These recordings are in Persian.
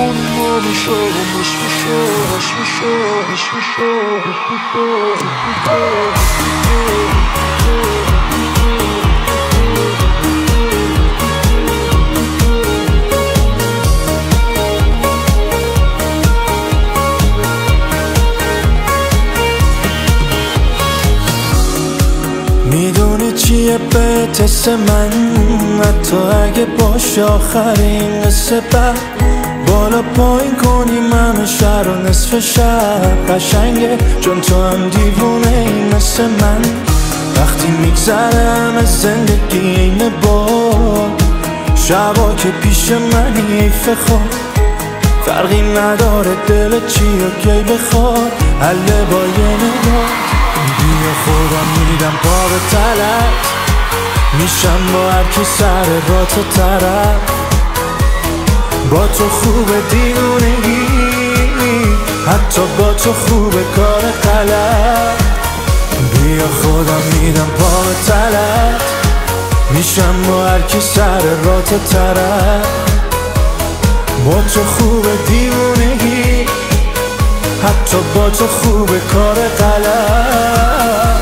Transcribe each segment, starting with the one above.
میدونی چیه به تست من، حتی اگه باشه آخرین قصه بد، بالا پایین کنیم همه شهر و نصف شب قشنگه، چون تو هم دیوونه این مثل من. وقتی میگذرم از زندگی اینه بار، شبا که پیش منی حیف خواب، فرقی نداره دل چی و کی بخواد، حله با یه نگاه. بیا خودم میدم پا به تلت، میشم با هر کی سر با تو طرف. با تو خوبه دیوونگی، حتی با تو خوبه کار غلط. بیا خودم میدم پا به تلت، میشم با هر کی سر را تو طرف. با تو خوبه دیوونگی، حتی با تو خوبه کار غلط.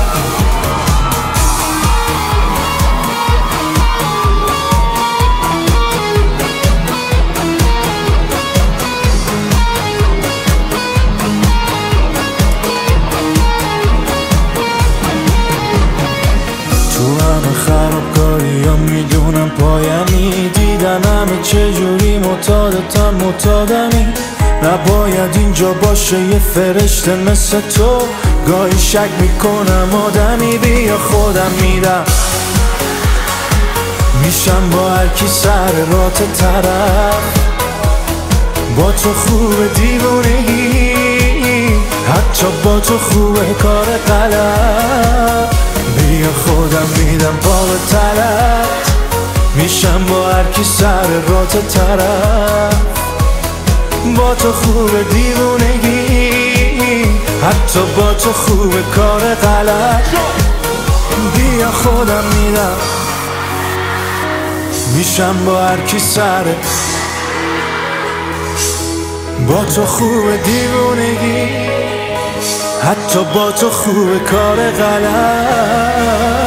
تو همه خرابکاری ها میدونم پایمی، دیدم همه چجوری معتادتن معتادمی. نباید اینجا باشه یه فرشته مثل تو، گاهی شک میکنم آدمی. بیا خودم میرم، میشم با هر کی سر رات طرف. با تو خوبه دیوونگی، حتی با تو خوبه کار غلط. بیا خودم میدم پا به تلت، میشم با هر کی سر رات طرف. با تو خوبه دیوونگی، حتی با تو خوبه کار غلط. بیا خودم میدم، میشم با هر کی سره. با تو خوبه دیوونگی، حتی با تو خوبه کار غلط.